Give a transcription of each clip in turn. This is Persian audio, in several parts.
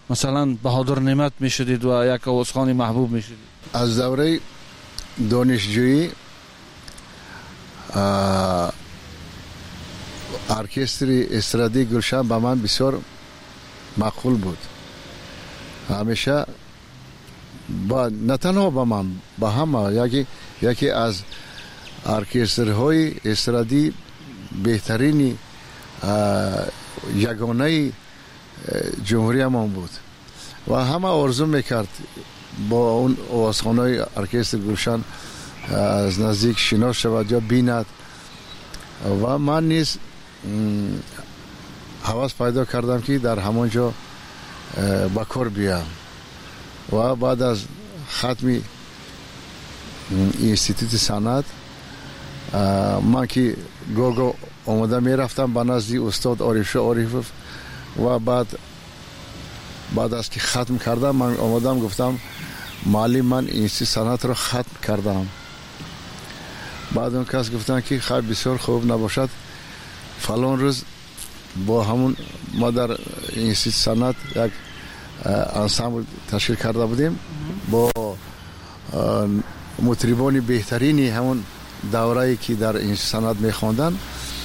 مثلا بهادر نعمت میشدید و یک آوازخوان محبوب میشدید؟ از دوره دانشجویی ارکستر استرادی گلشن به من بسیار معقول بود. همیشه نه تنها به من، به همه یکی از ارکسترهای استرادی بهترین یگانه جمهوری ما بود و همه آرزو میکرد با اون آوازخوان‌های ارکستر گلشن از نزدیک شناس شود یا بیند و من نیز هوس پیدا کردم که در همانجا با کار بیام و بعد از ختم اینستیتوت صنعت من که گوگو آمده می رفتم به نزد استاد عارف‌شاه و بعد از که ختم کردم من آمدم گفتم معلم من اینستیتوت صنعت رو ختم کردم. بعد اون کس گفتن که خیلی بسیار خوب نباشد فلان روز با همون ما در اینستیتوت صنعت یک انسامبل تشکیل کرده بودیم با مطربان بهترینی همون دوره‌ای که در اینستیتوت صنعت می‌خواندن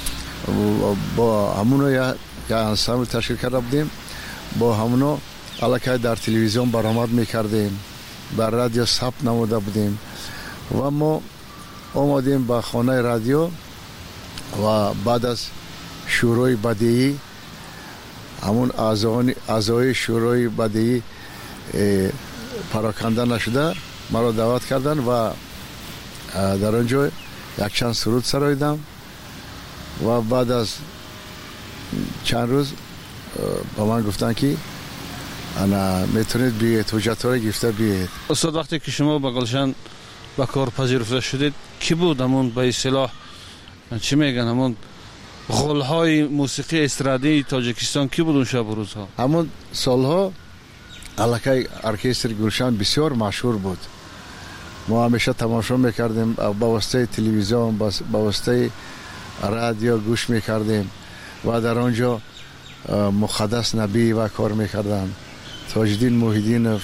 با همون یک انسامبل تشکیل کرده بودیم. با همونو الکی در تلویزیون برآمد می‌کردیم، در رادیو ثبت نموده بودیم و ما آمدیم به خانه رادیو و بعد از شورای بدیعی همون اعضای شورای بدیعی پراکنده نشده مرا دعوت کردن و در آنجا یک چند سرود سراییدم و بعد از چند روز با من گفتن که انا میتونید بیاید حجت را گرفته بیاید. استاد وقتی که شما به گلشن به کار پذیرفته شدید کی بود همون به اصطلاح چی میگن همون غول‌های موسیقی استرادی تاجیکستان کی بود اون شب و روزها؟ همون سالها الکی ارکستر گلشن بسیار مشهور بود. ما همیشه تماشا میکردیم، با واسطه تلویزیون با واسطه رادیو گوش میکردیم و در آنجا مقدس نبی و کار میکردن، تاجدین موحیدینوف،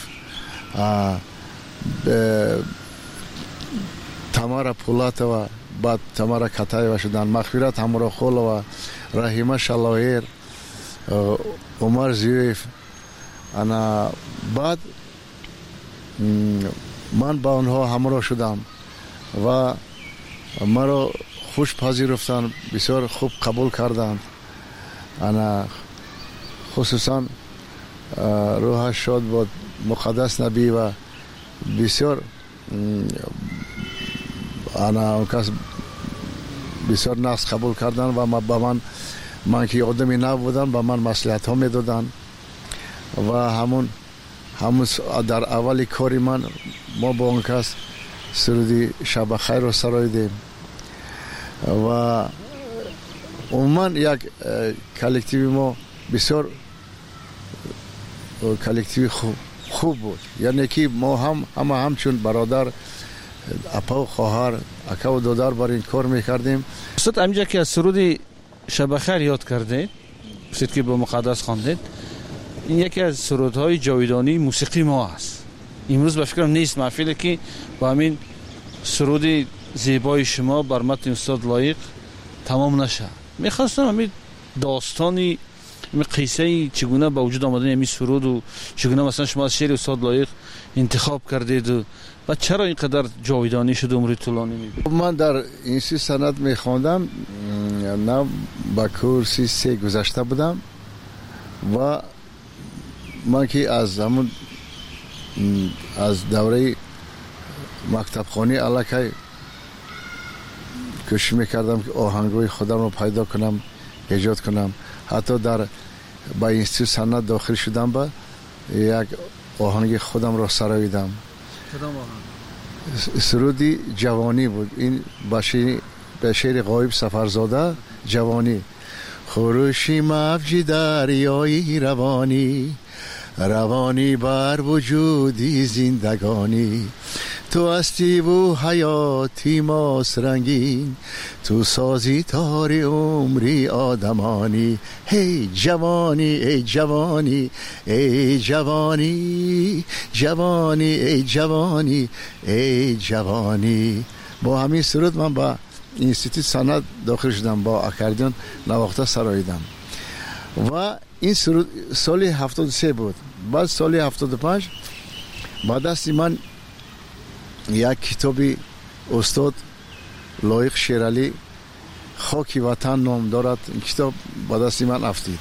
تمارا پولاتوا، بعد تمارا کتایوا شدن، مغفرت همراخول و رحیمه شلایر، عمر زیویف. انا بعد من با آنها همراه شدم و مرا خوش پذیرفتن، بسیار خوب قبول کردند. انا خصوصا روحش شاد بود مقدس نبی و بسیار انا کس بسیار نقص قبول کردن و با من که آدمی نبودم با من مصلحت ها میدادن و همون در اولی کاری ما با اون کس سرودی شب خیر رو سراییدیم و عموما یک کلکتیوی ما بسیار کلکتیوی خوب بود، یعنی که ما همچون برادر اپا و خواهر اکا و دادر بر این کار میکردیم. استاد همینجا که از سرود شب خیر یاد کردید بسید که با مقدس خواندید، این یکی از سرودهای جاویدانی موسیقی ما است. امروز به فکرم نیست محفلی که با همین سرود زیبای شما بر متن استاد لایق تمام نشه. میخواستم همین داستانی قصه چگونه با وجود آمدن همین سرود و چگونه مثلا شما از شعر استاد لایق انتخاب کردید و چرا اینقدر جاویدانی شد عمر طولانی میبینید؟ من در اینستیتوت صنعت میخواندم، نه با کورسی 3 گذشته بودم و من که از دوره مکتب خانی الکی کوشش میکردم که آهنگوی خودم رو پیدا کنم، ایجاد کنم. حتی با اینستیتوت صنعت داخل شدم با یک آهنگ خودم رو سراییدم. کدام آهنگ؟ سرودی جوانی بود. این به شعر غایب سفرزاده جوانی. خروشی موج دریایی روانی، روانی بر وجودی زندگانی، تو هستی و حیاتی ماست رنگین، تو سازی تاری عمری آدمانی. هی جوانی ای جوانی ای جوانی، جوانی ای جوانی ای جوانی. با همین سرود من با اینستیتوت صنعت داخل شدم، با اکاردیون نواخته سراییدم و این سرود سال 73 بود. بعد سال 75 با دست من یک کتابی استاد لایق شیرالی خاکی وطن نام دارد. این کتاب با دست من افتید.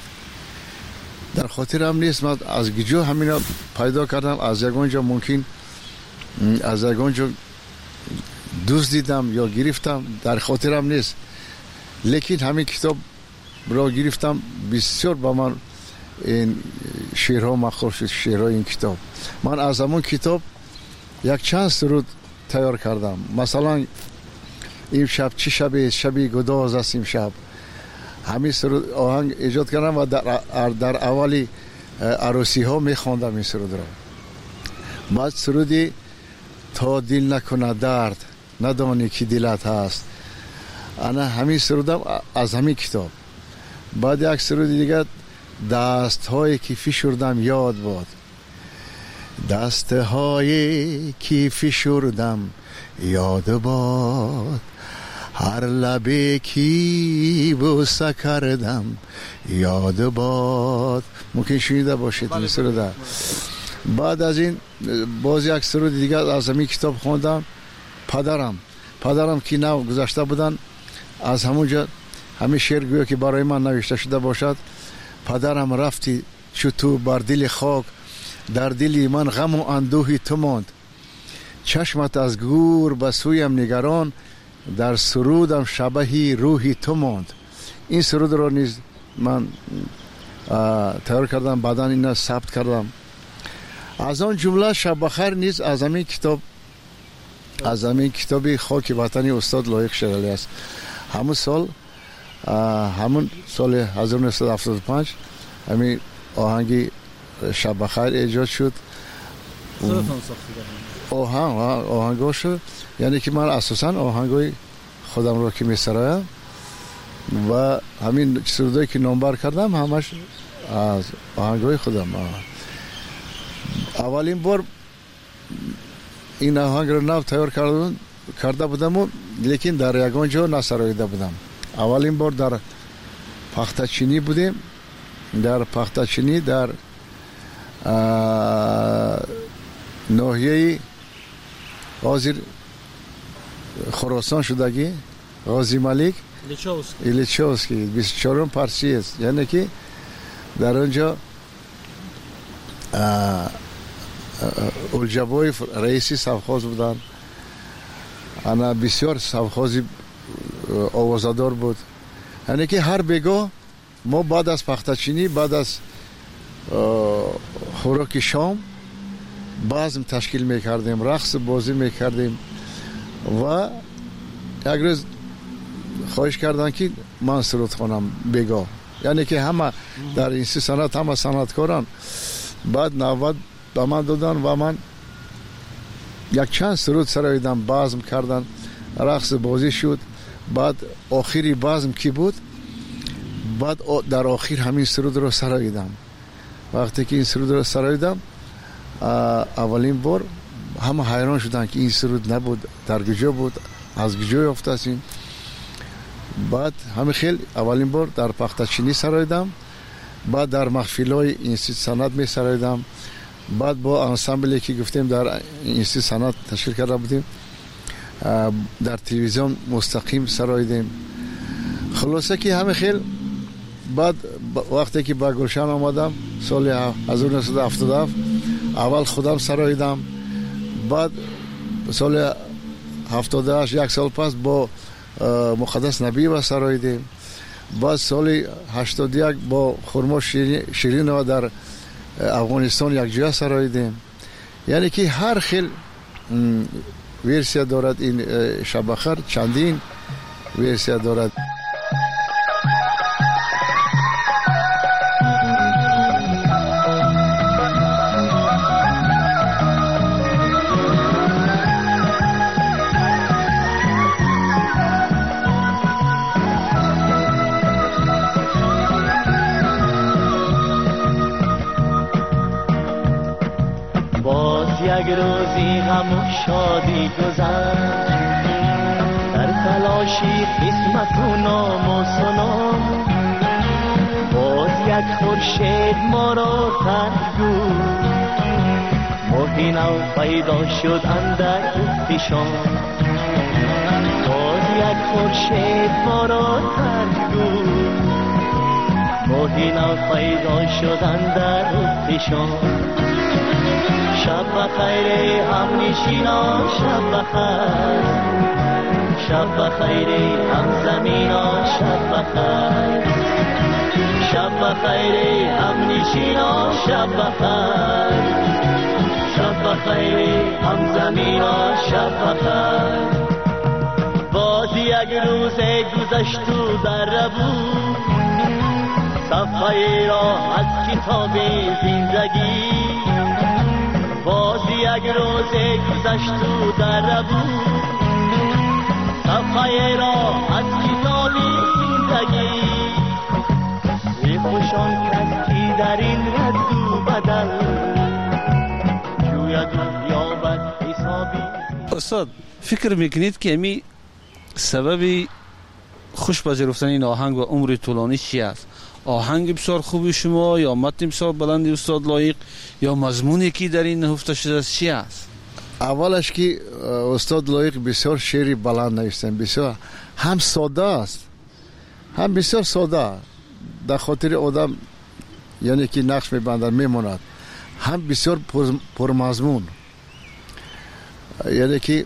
در خاطرم نیست، من از گجو همینا پیدا کردم، از یگانجا ممکن از یگانجا دوست دیدم یا گرفتم، در خاطرم نیست. لیکن همین کتاب را گرفتم، بسیار با من این شعرها مخور شد، شعرهای این کتاب. من از همون کتاب یک چند سرود تیار کردم. مثلا این شب چه شبی شبی گداز است این شب، همین سرود آهنگ ایجاد کردم و در اولی عروسی ها میخواندم این سرود را. بعد سرودی تا دل نکنه درد ندانی که دلت هست، انا همین سرودم از همین کتاب. بعد یک سرود دیگه دست هایی که فشردم یاد باد، دست هایی که فشردم یاد باد، هر لبی که بوسه کردم یاد باد. ممکن شنیده باشید این سرود. بعد از این باز یک سرود دیگه از همین کتاب خوندم. پدرم که نو گذاشته بودن، از همونجا همین شعر گویا که برای من نوشته شده باشد. پدرم رفتی چو تو بر دل خاک، در دلی من غم و اندوهی تو ماند، چشمت از گور به سویم نگران، در سرودم شبهی روحی تو ماند. این سرود را نیز من تیار کردم، بعدا این ثبت کردم. از آن جمله شب بخیر نیز از همین کتاب، از همین کتابی خاک وطنی استاد لایق شیرالی است. همون سال 1975 همین آهنگی شب بخیر ایجاد شد. آهنگا شد، یعنی که من اساسا آهنگای خودم رو که میسرایم و همین سرودایی که نامبر کردم همش از آهنگای خودم. اولین بار این آهنگ رو نو تیار کرده بودم، لیکن در یگان جا نسراییده بودم. اولین بار در پختچینی بودیم، در پختچینی در ناحیه حاضر خراسان شدگی غازی ملک ایلیچوسکی 24 پارسی است، یعنی که در اونجا الجبای رئیسی سوخاز بودن. انا بسیار سوخازی آوازدار بود، یعنی که هر بگاه ما بعد از پختچینی، بعد از خوراک شام بازم تشکیل میکردیم، رقص بازی میکردیم و یک روز خواهش کردن که من سرود خوانم بگاه، یعنی که همه در این صنعت همه صنعتکاران بعد نوبت به من دادن و من یک چند سرود سراییدم، بازم کردن، رقص بازی شد. بعد آخری بازم کی بود، بعد در آخر همین سرود رو سراییدم. وقتی که این سرود رو سراییدم اولین بار همه حیران شدن که این سرود نبود، در گجو بود، از گجو یافته هستیم. بعد همه خیلی اولین بار در پختچینی سراییدم، بعد در محفل‌های اینستیتوت صنعت می سراییدم، بعد با انسامبلی که گفتیم در اینستیتوت صنعت تشکیل کرده بودیم در تلویزیون مستقیم سراییدیم. خلاصه که همه خیلی بعد وقتی که با گلشن آمدم سال 1977 اول خودم سراییدم، بعد سال 78 یک سال پس با مقدس نبی و سراییدیم، بعد سال 81 با خرما شیرین و در افغانستان یک جای سراییدیم. یعنی که هر خیل ورسیا دارد این شب بخیر، چندین ورسیا دارد. یک روزی غم و شادی گذشت، در تلاشی قسمت و نام و سنام، باز یک خورشید ما را ترک گفت، ماهی نو پیدا شد اندر افقشان، باز یک خورشید ما را ترک گفت، ماهی نو پیدا شد اندر افقشان. شب بخیر هم نشینا، شب بخیر، شب بخیر هم زمینا، شب بخیر، شب بخیر هم نشینا، شب بخیر، شب بخیر هم زمینا، شب بخیر. باز یک روز گذشت و در بود، صفحه را از کتاب زندگی، باز یک روز گذشت و در بود، صفحه را از کتاب زندگی. ای خوشان کس کی در این رد و بدل، جوید و یابد حسابی. استاد فکر میکنید که امی سبب خوش پذیرفتن این آهنگ و عمر طولانی چی است؟ آهنگ بسیار خوبی شما، یا متن بسیار بلندی استاد لایق، یا مضمونی که در این نهفته شده است چی است؟ اولش که استاد لایق بسیار شعری بلند نوشتن، بسیار هم ساده است، هم بسیار ساده در خاطر آدم یعنی که نقش میبندن میموند، هم بسیار پرمضمون، یعنی که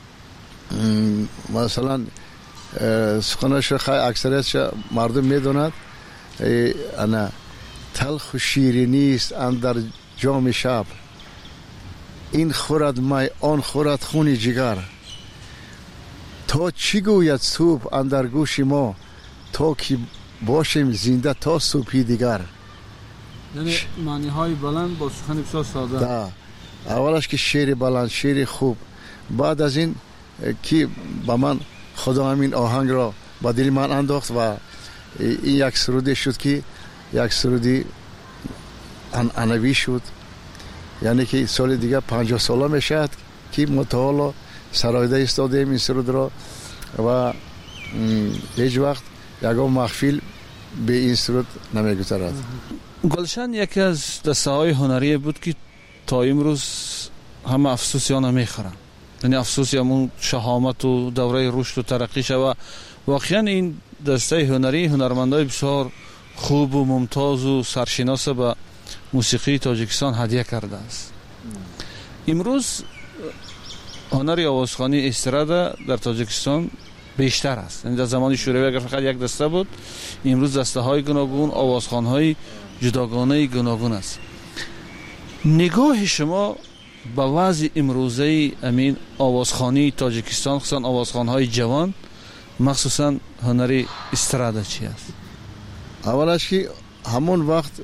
مثلا سخنش خیلی اکثریتش مردم میدوند، انا تلخ و شیرینی است اندر جام شب، این خورد می آن خورد خون جگر، تا چی گوید صبح اندر گوش ما، تا که باشیم زنده تا صبحی دیگر. یعنی معنی های بلند با سخن بسیار ساده. اولش که شعر بلند، شعر خوب، بعد از این که با من خدا همین آهنگ را با دل من انداخت و این یک سرودی شد که یک سرودی عنعنوی شد، یعنی که سال دیگه 50 ساله میشد که متعالا سرایده ایستادیم این سرود را و هیچ وقت یکم محفل به این سرود نمیگذرد. گلشن یکی از دسته های هنری بود که تا امروز همه افسوسیان میخورن، یعنی افسوس همون شهامت و دوره رشد و ترقی و واقعا این دسته هنری هنرمندای بسیار خوب و ممتاز و سرشناس به موسیقی تاجیکستان هدیه کرده است. امروز هنر آوازخوانی استرادا در تاجیکستان بیشتر است، یعنی در زمان شوروی اگر فقط یک دسته بود، امروز دسته های گوناگون، آوازخوان های جداگانه گوناگون است. نگاه شما به وضع امروزه امین آوازخوانی تاجیکستان، خصوصا آوازخوان های جوان، مخصوصا هنری استرادا چی است؟ اولش که همون وقت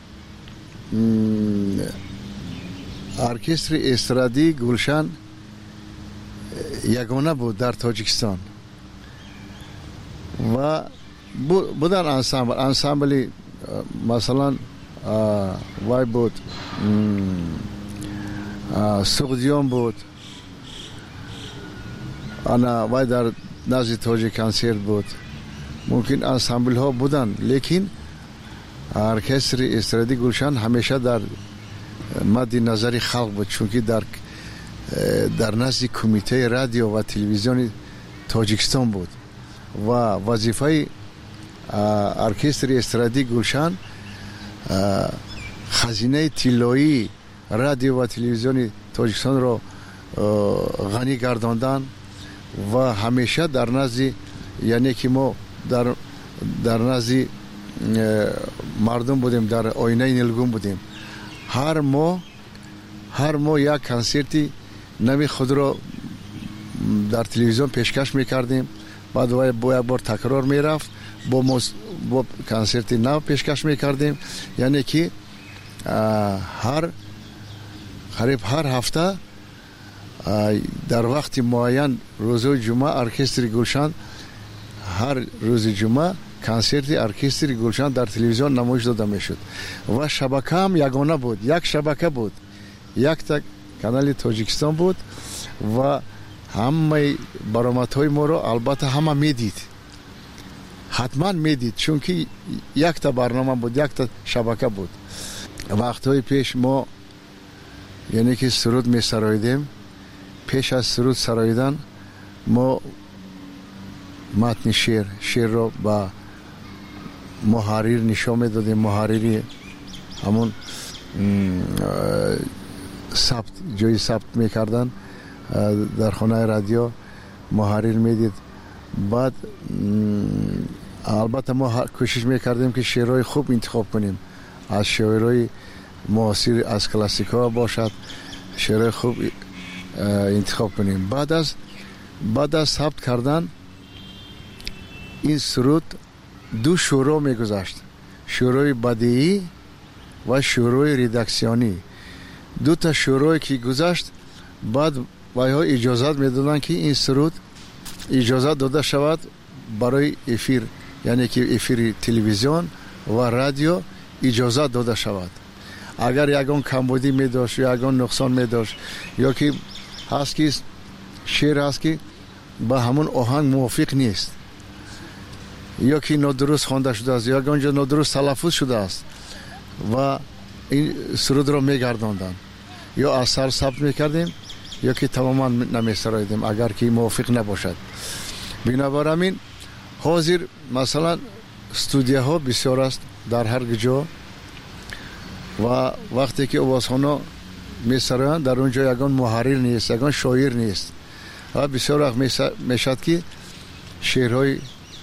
ارکستر استرادی گلشن یگانه بود در تاجیکستان و بودن انسامبلی مثلا وای بود، سغدیان بود، انا وای در نزد تاجیک کنسرت بود، ممکن انسامبل ها بودن، لیکن ارکستر استرادی گلشن همیشه در مد نظر خلق بود، چون که در نزد کمیته رادیو و تلویزیون تاجیکستان بود و وظیفه ارکستر استرادی گلشن خزینه طلایی رادیو و تلویزیون تاجیکستان را غنی گرداندن و همیشه در نزد، یعنی که ما در نزد مردم بودیم، در آینه نیلگون بودیم، هر ماه یک کنسرتی نوی خود را در تلویزیون پیشکش میکردیم، بعد با یک بار تکرار میرفت، با کنسرتی نو پیشکش میکردیم، یعنی که هر هفته در وقت معین روز جمعه ارکستر گلشن، هر روز جمعه کنسرت ارکستر گلشن در تلویزیون نمایش داده میشد و شبکه هم یگانه بود، یک شبکه بود، یک تک канали Тоҷикистон буд ва ҳамаи баромадҳои моро албатта ҳама медид, ҳатман медид, чунки якта барнома буд, якта шабака буд. вақтҳои пеш мо яъне ки суруд месароидем, пеш аз суруд сароидан мо матни шеърро ба муҳаррир нишон медодем. муҳаррири ҳамон сабт, ҷои сабт мекардан дар хонаи радио муҳаррир медид. баъд албатта мо кӯшиш мекардем ки шеърҳои хуб интихоб кунем, аз шоирои муосир, аз классикҳо бошад, шеърҳои хуб интихоб кунем. баъд аз сабт кардан ин суруд ду шӯро мегузашт, шӯрои бадеӣ ва шӯрои редаксионӣ. дута шӯрое ки гузашт, баъд вайҳо иҷозат медоданд ки ин суруд иҷозат дода шавад барои эфир, яъне ки эфири телевизион ва радио иҷозат дода шавад. агар ягон камбудӣ медошт ё ягон нуқсон медошт, ё ки ҳаст ки шеър ҳаст ки ба ҳамон оҳанг мувофиқ нест, ё ки нодуруст хонда шудааст, ё ягон ҷо нодуруст талаффуз шудааст ва ин сурудро мегардонданд, ё аз сар сабт мекардем, ё ки тамоман намесароидем, агар ки мувофиқ набошад. бинобар ҳамин ҳозир масалан студияҳо бисёр аст дар ҳар ҷо ва вақте ки овозхонҳо месароянд, дар он ҷо ягон муҳаррир нест, ягон шоир нест ва бисёр вақт мешавад ки шеърҳои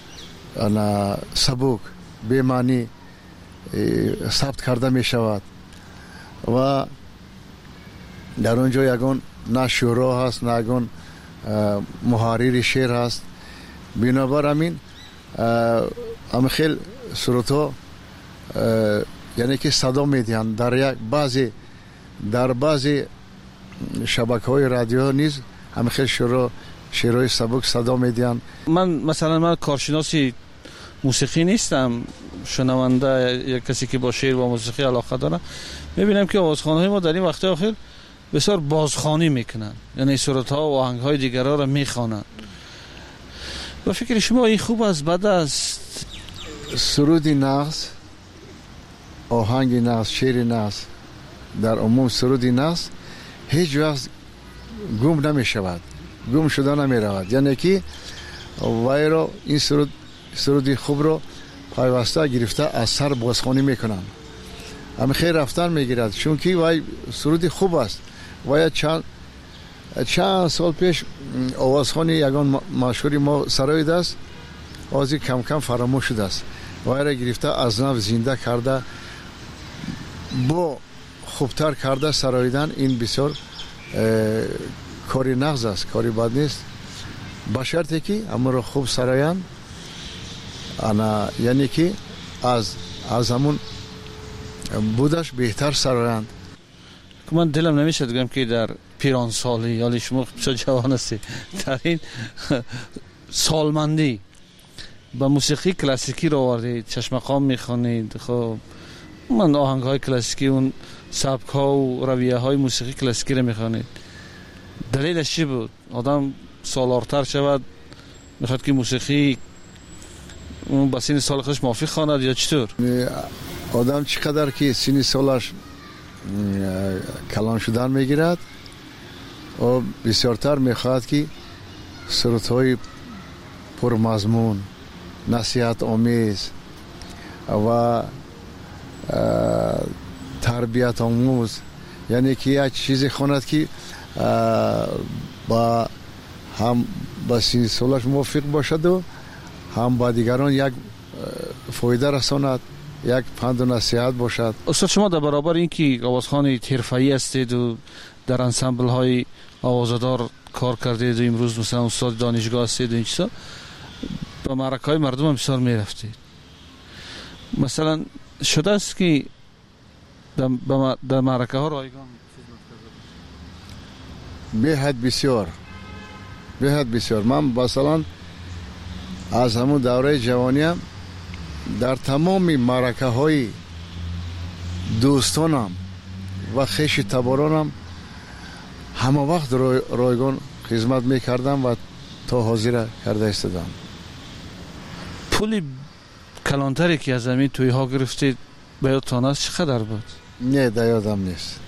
сабук бемаънӣ сабт карда мешавад ва дар он ҷо ягон на шӯро ҳаст, на ягон муҳаррири шеър ҳаст. бинобар ҳамин хел сурудҳо яъне ки садо медиҳанд. дар баъзе шабакаҳои радио низ ҳамихел шеърҳои сабук садо медиҳанд. ман коршиноси мусиқӣ нестам, шунаванда як касе ки бо шеър ва мусиқӣ алоқа дорам. мебинам ки овозхонҳои мо дар ин вақтҳои охир бисёр бозхонӣ мекунанд, яъне сурудҳо ва оҳангҳои дигарро мехонанд. ба фикри шумо ин хуб аст, бад аст? суруди нағз, оҳанги нағз, шеъри нағз, дар умум суруди нағз ҳеҷ вақт гум намешавад, гум шуда намеравад. яъне ки вайро ин суруди хубро пайваста гирифта аз сар бозхонӣ мекунанд, ҳамихел рафтан мегирад, чунки вай суруди хуб аст. вай чанд сол пеш овозхони ягон машҳури мо сароидааст, ҳозир камкам фаромӯш шудааст. вайро гирифта аз нав зинда карда, бо хубтар карда сароидан, ин бисёр кори нағз аст, кори бад нест, ба шарте ки аморо хуб сароянд, яъне ки аз ҳамун будаш беҳтар сароянд. ман дилам намешад гӯям ки дар пиронсолӣ, ёли шумо бисёр ҷавон ҳастед, дар ин солмандӣ ба мусиқии классикиро овардед, чашмақом мехонед. хоб ман оҳангҳои классикӣ, он сабкҳоу равияҳои мусиқии классикиро мехонед. далелаш чӣ буд? одам солортар шавад, мехоҳад ки мусиқӣ ба синни соли худаш мувофиқ хонад ё чӣ тур? одам чӣ қадар ки синни солаш калон шудан мегирад, бисёртар мехоҳад ки сурудҳои пурмазмун, насиҳатомез ва тарбиятомӯз, яъне ки як чизе хонад ки ҳам ба синни солаш мувофиқ бошаду ҳам ба дигарон як фоида расонад, як панду насиҳат бошад. устод, шумо дар баробари ин ки овозхони ҳирфаӣ ҳастеду дар ансамблҳои овозадор кор кардеду имрӯз масалан устоди донишгоҳ ҳастеду, ин чизо ба маъракаҳои мардумам бисёр мерафтед. масалан шудааст ки дар маъракаҳо ройгон беҳад бисёр. ман масалан аз ҳамун давраи ҷавониям дар тамоми маъракаҳои дӯстонам ва хеши таборонам همه وقت رایگان خدمت میکردم و تا حاضر کرده استادم. پولی کلانتری که از همین توی ها گرفتید به یادتان است چقدر بود؟ نه در یادم نیست.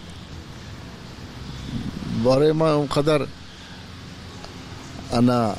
برای ما اونقدر انا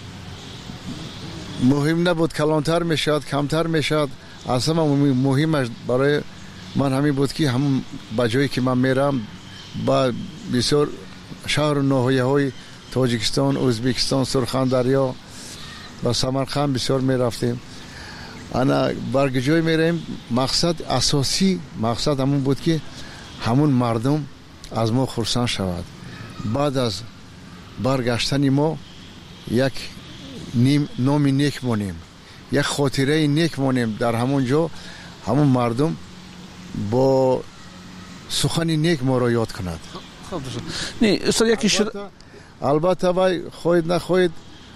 مهم نبود، کلانتر میشد کمتر میشد، اصلا مهمش برای من همین بود که همون با جایی که من میرم با بسیار شهر و ناحیه های تاجیکستان، ازبکستان، سرخندریا و سمرقند بسیار میرفتیم. انا برگ جای میریم، مقصد اساسی مقصد همون بود که همون مردم از ما خرسند شود. بعد از برگشتن ما یک نام نیک مانیم، یک خاطره نیک مانیم در همون جا، همون مردم با سخن نیک ما را یاد کند. خب نه استاد یکی شد البته وای خواهید نخواهید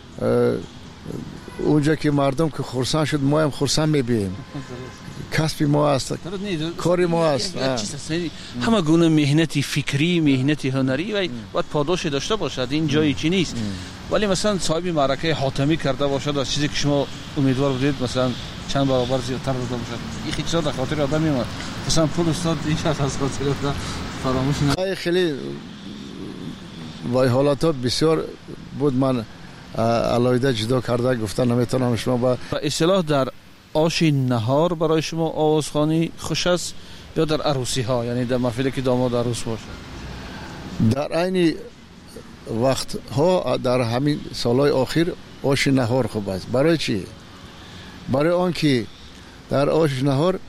اونجا که مردم که خرسند شد ما هم خرسند میبینیم. کسب ما است، کار ما است. همه گونه مهنتی فکری، مهنتی هنری و باید پاداش داشته باشد. این جایی چی نیست. ولی مثلا صاحب معرکه حاتمی کرده باشد از چیزی که شما امیدوار بودید مثلا چند برابر زیادتر بوده باشد، این خیلی در خاطر آدم میاد. مثلا پول استاد این شخص از خاطر فراموش نکنه. خیلی وای حالات بسیار بود. من علایده جدا کرده گفتن نمیتونم شما با اصطلاح در آش نهار برای شما آوازخوانی خوش است یا در عروسی ها، یعنی در محفلی که داماد عروس باشه؟ در عین وقت ها در همین سالهای آخر آش نهار خوب است. برای چی؟ برای آن که در آش نهار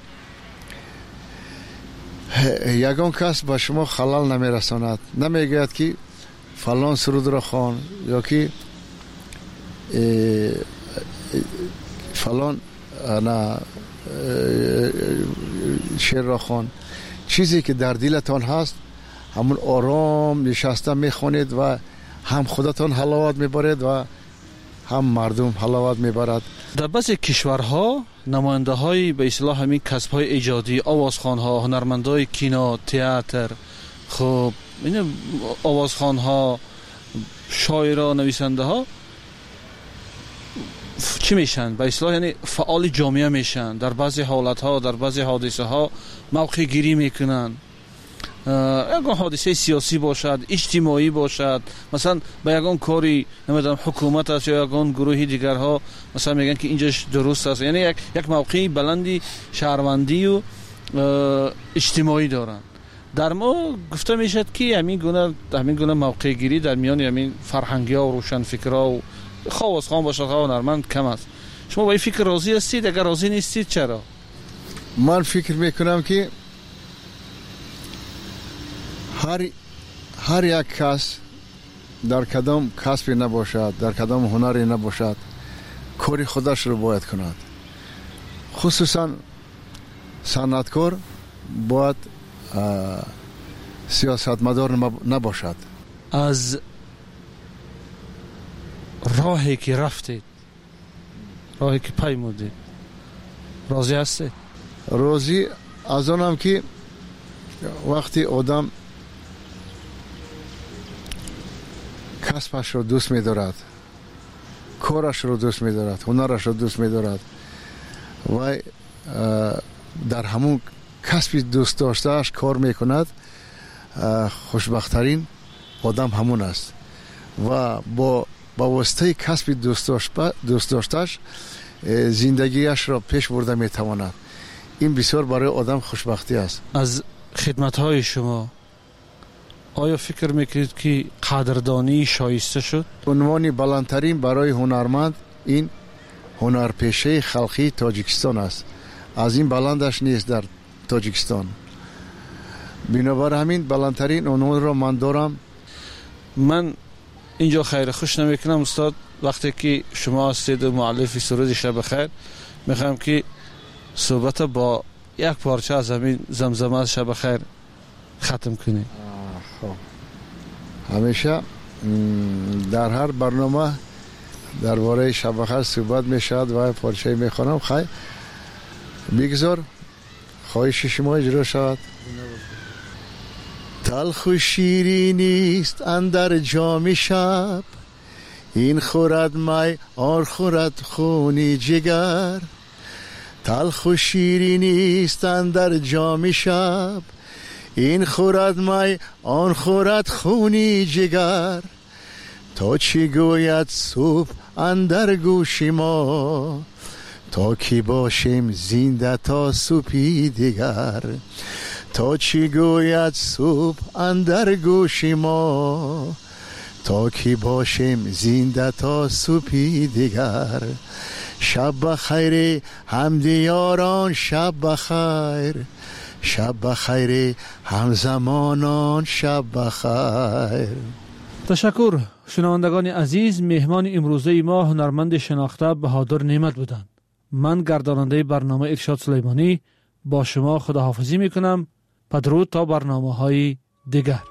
یگان کس با شما خلال نمیرساند، نمیگوید که فلان سرود را خوان یا که فلان شعر را خوان. چیزی که در دلتان هست همون آرام نشسته میخوانید و هم خودتان حلاوت میبرید و هم مردم حلاوت میبرد. در بعضی کشورها نماینده های به اصطلاح همین کسب های ایجادی، آوازخوان ها، هنرمندای کینو، تئاتر، خب این آوازخوان ها، شاعران، نویسنده ها چی میشن؟ به اصطلاح یعنی فعال جامعه میشن. در بعضی حالت ها، در بعضی حادثه ها موقع گیری میکنن. یگان حادثه سیاسی باشد، اجتماعی باشد، مثلا به یگان کاری نمیدونم حکومت است یا یگان گروهی دیگر ها مثلا میگن که اینجاش درست است، یعنی یک موقعی بلندی شهروندی و اجتماعی دارن. در ما گفته میشد که همین گونه موقع گیری در میان همین فرهنگی ها و روشن فکرها و خواستخوان باشد و هنرمند کم است. شما با این فکر راضی هستید؟ اگر راضی نیستید چرا؟ من فکر میکنم که هر یک کس در کدام کسبی نباشد، در کدام هنری نباشد، کاری خودش رو باید کند. خصوصا صنعتکار باید سیاستمدار نباشد. از راهی که رفتید، راهی که پیمودید، راضی هستید؟ راضی از آنم که وقتی آدم کسبش رو دوست می‌دارد، کارش رو دوست می‌دارد، هنرش رو دوست می‌دارد و در همون کسبی دوست داشتهش کار میکند، خوشبخت‌ترین آدم همون است و با واسطه کسبی دوست داشتهش زندگیش را پیش برده میتواند. این بسیار برای آدم خوشبختی است. از خدمت‌های شما آیا فکر میکنید که قدردانی شایسته شد؟ عنوان بلندترین برای هنرمند این هنرپیشه خلقی تاجیکستان است. از این بلندش نیست در تاجیکستان. بنابر همین بلندترین عنوان را من دارم. من اینجا خیر خوش نمیکنم استاد، وقتی که شما هستید مؤلف سرود شب خیر، میخوام که صحبت با یک پارچه از همین زمزمه شب خیر ختم کنید. همیشه در هر برنامه درباره شب خیر صحبت میشد و پارچه میخوانم. خیر بگذار خواهش شما اجرا شود. تلخ و شیرینی است اندر جام شب، این خورد می آن خورد خونی جگر. تلخ و شیرینی است اندر جام شب، این خورد می آن خورد خونی جگر. تا چی گوید صبح اندر گوش ما، تا کی باشیم زنده تا صبحی دیگر. تا چی گوید صبح اندر گوش ما، تا کی باشیم زنده تا صبحی دیگر. شب بخیر همدیاران، شب بخیر، شب بخیر همزمانان، شب بخیر. تشکر. شنوندگان عزیز، مهمان امروزه ما هنرمند شناخته بهادر نعمت بودند. من گرداننده برنامه ارشاد سلیمانی با شما خداحافظی میکنم. بدرود تا برنامه‌های دیگر.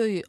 رادیوی